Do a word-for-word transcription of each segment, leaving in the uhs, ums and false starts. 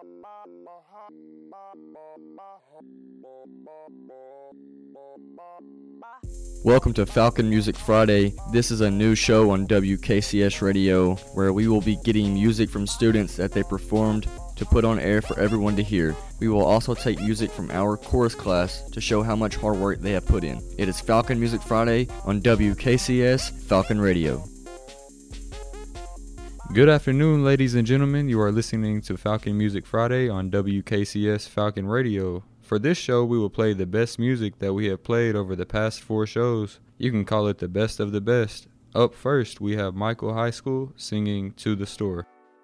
Welcome to Falcon Music Friday. This is a new show on W K C S Radio where we will be getting music from students that they performed to put on air for everyone to hear. We will also take music from our chorus class to show how much hard work they have put in. It is Falcon Music Friday on W K C S Falcon Radio. Good afternoon, ladies and gentlemen. You are listening to Falcon Music Friday on W K C S Falcon Radio. For this show, we will play the best music that we have played over the past four shows. You can call it the best of the best. Up first, we have Michael High School singing To the Store.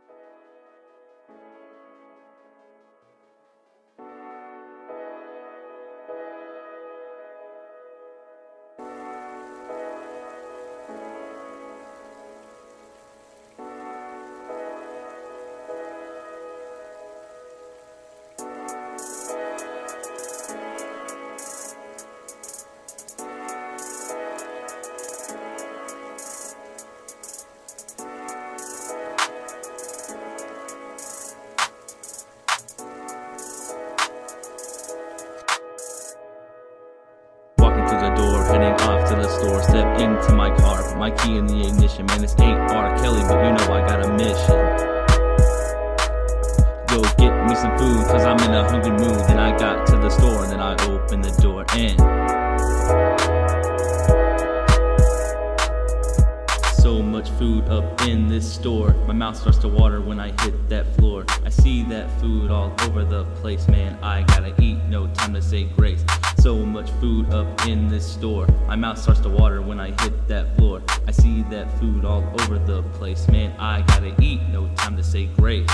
Heading off to the store, step into my car, put my key in the ignition. Man, this ain't R. Kelly, but you know I got a mission. Go get me some food, cause I'm in a hungry mood. Then I got to the store, and then I opened the door and so much food up in this store. My mouth starts to water when I hit that floor. I see that food all over the place, man. I gotta eat, no time to say grace. So much food up in this store. My mouth starts to water when I hit that floor. I see that food all over the place, man. I gotta eat, no time to say grace.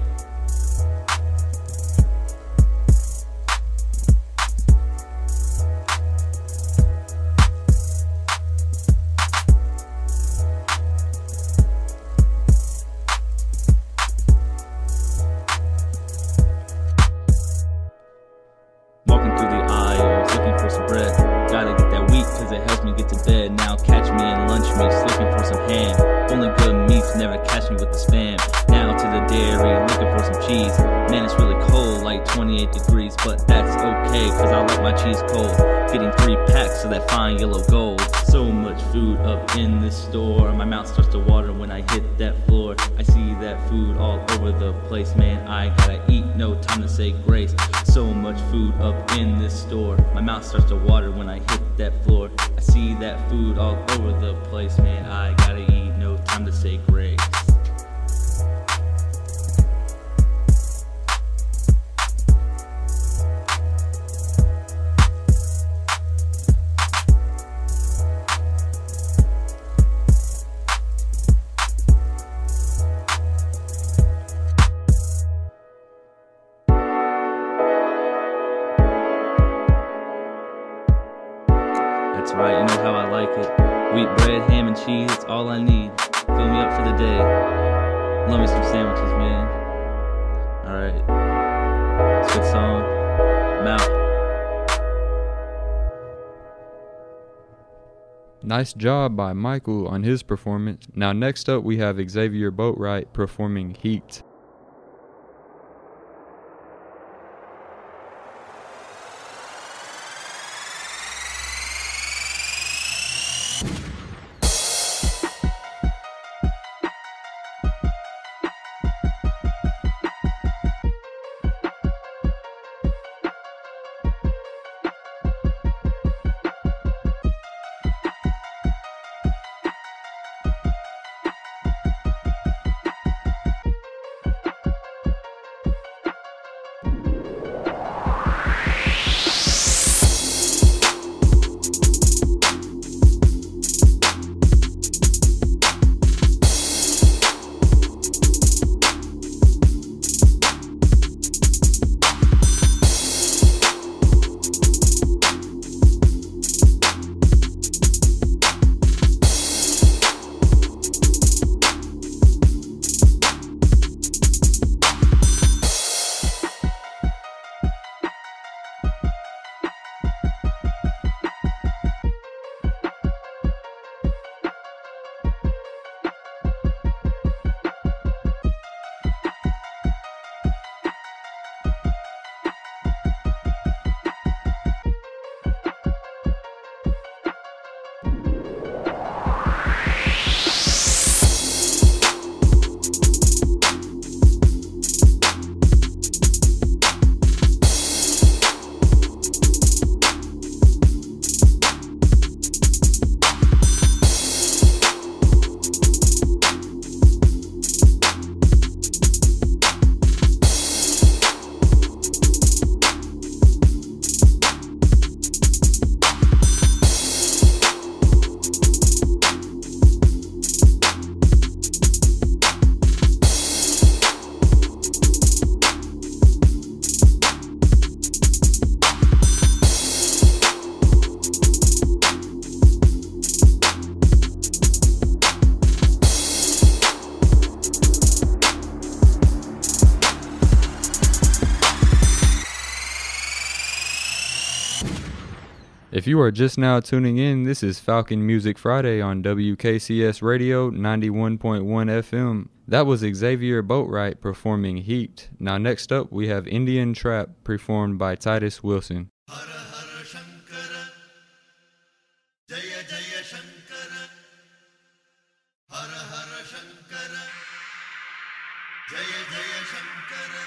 Degrees, but that's okay, cause I like my cheese cold. Getting three packs of that fine yellow gold. So much food up in this store. My mouth starts to water when I hit that floor. I see that food all over the place, man. I gotta eat, no time to say grace. So much food up in this store. My mouth starts to water when I hit that floor. I see that food all over the place, man. I gotta eat, no time to say grace. Right, you know how I like it. Wheat bread, ham and cheese, it's all I need. Fill me up for the day. Love me some sandwiches, man. Alright. It's a good song. I'm out. Nice job by Michael on his performance. Now next up we have Xavier Boatwright performing Heat. If you are just now tuning in, this is Falcon Music Friday on W K C S Radio ninety-one point one F M. That was Xavier Boatwright performing Heat. Now next up we have Indian Trap performed by Titus Wilson. Hara Hara Shankara, Jaya Jaya Shankara, Hara Hara Shankara, Jaya Jaya Shankara.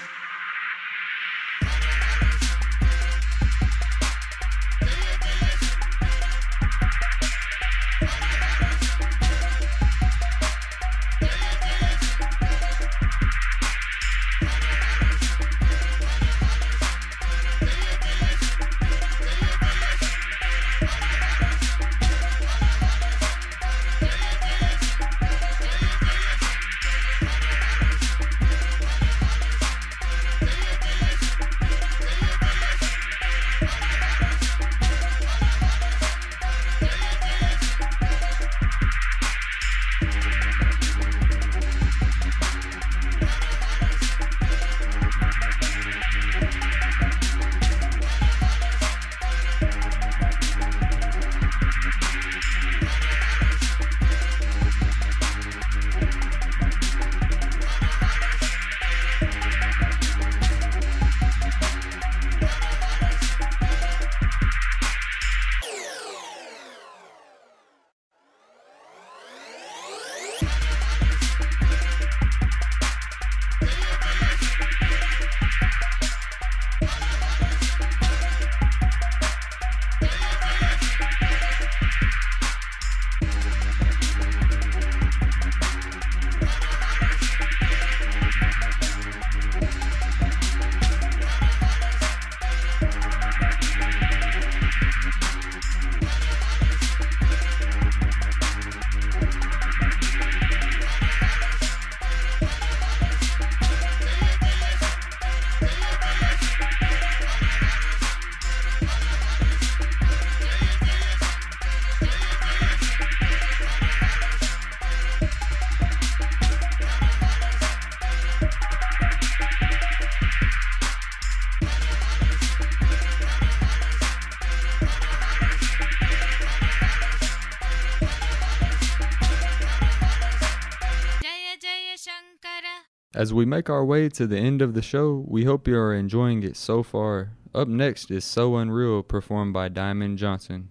As we make our way to the end of the show, we hope you are enjoying it so far. Up next is So Unreal, performed by Diamond Johnson.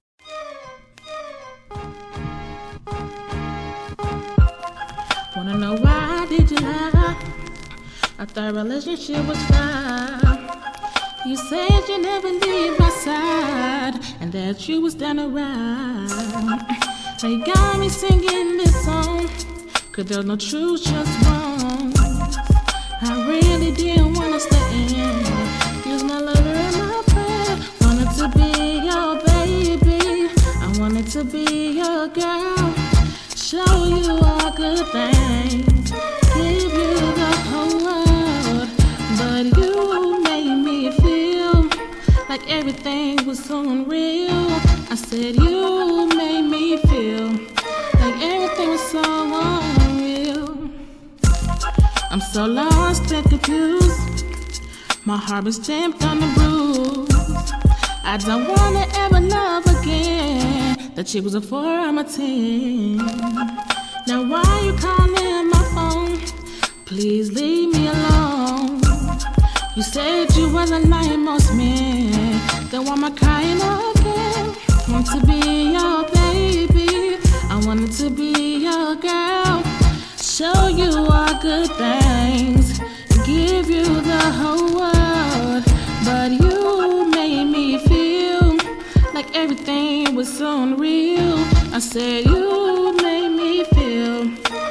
Wanna know why did you lie? I thought relationship was fine. You said you never leave my side, and that you was down to ride. They got me singing this song, 'cause there's no truth, just wrong. I really didn't wanna stay in. Use my lover and my friend. Wanted to be your baby. I wanted to be your girl. Show you all good things. Give you the whole world. But you made me feel like everything was so unreal. I said you made me feel like everything was so unreal. I'm so lost and confused. My heart was stamped on the bruise. I don't wanna ever love again. The chick was a four, I'm a ten. Now why you calling my phone? Please leave me alone. You said you wasn't like most men. Then why am I crying again? Want to be your baby. I wanted to be your girl. Show you all good things, give you the whole world. But you made me feel like everything was so unreal. I said you made me feel.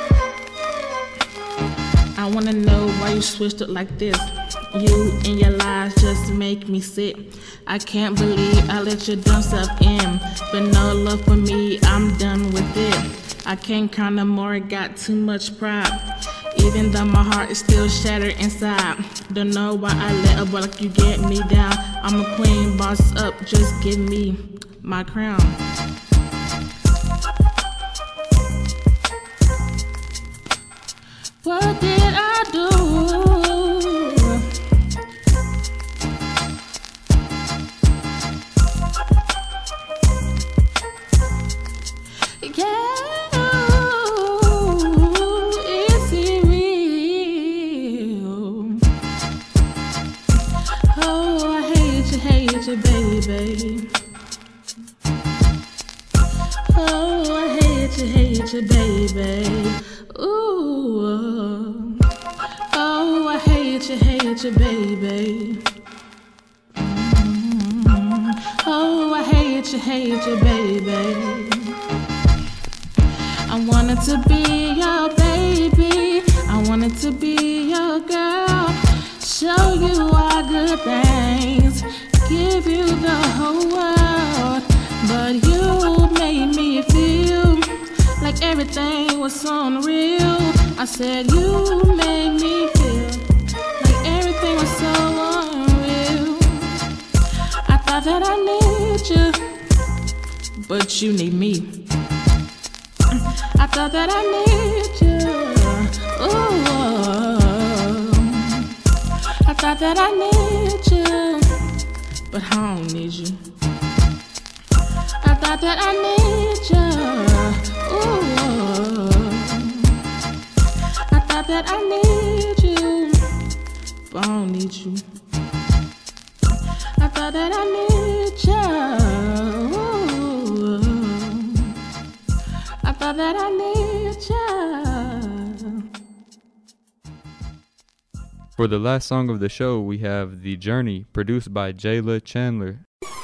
I wanna know why you switched up like this. You and your lies just make me sick. I can't believe I let your dumb stuff in. But no love for me, I'm done with it. I can't cry no more, got too much pride. Even though my heart is still shattered inside. Don't know why I let a boy like you get me down. I'm a queen, boss up, just give me my crown. What did I do? hate you, baby. Oh, I hate you, hate you, baby. Ooh. Oh, I hate you, hate you, baby. Mm-hmm. Oh, I hate you, hate you, baby. I wanted to be your baby. I wanted to be your girl. Show you all good things. Give you the whole world. But you made me feel like everything was unreal. I said you made me feel like everything was so unreal. I thought that I need you, but you need me. I thought that I need you. Ooh. I thought that I need you, but I don't need you. I thought that I need you. Ooh. I thought that I need you, but I don't need you. I thought that I need you. Ooh. I thought that I need you. For the last song of the show, we have The Journey, produced by Jayla Chandler.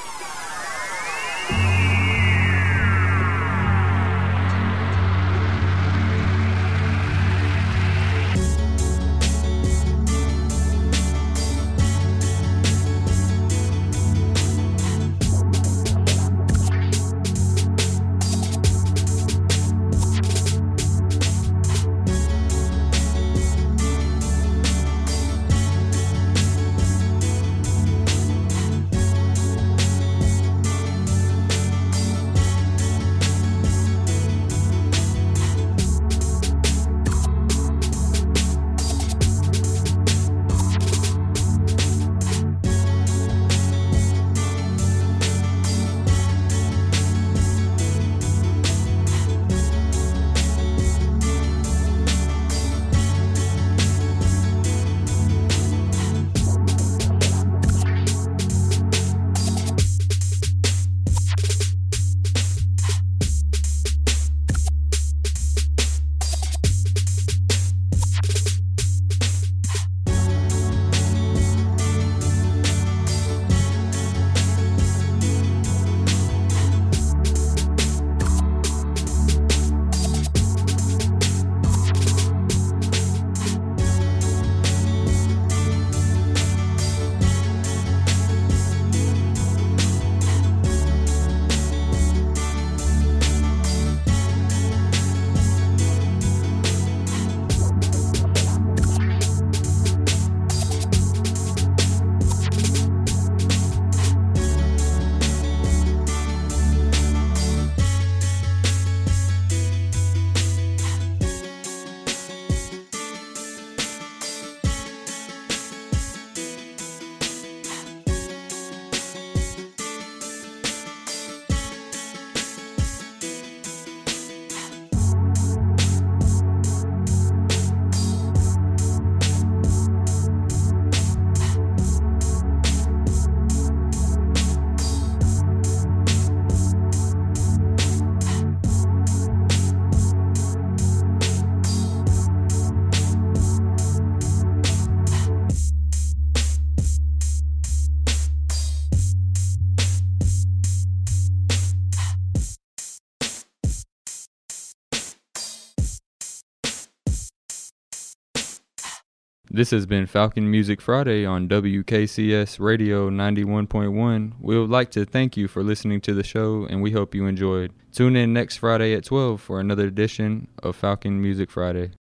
This has been Falcon Music Friday on W K C S Radio ninety-one point one. We would like to thank you for listening to the show, and we hope you enjoyed. Tune in next Friday at twelve for another edition of Falcon Music Friday.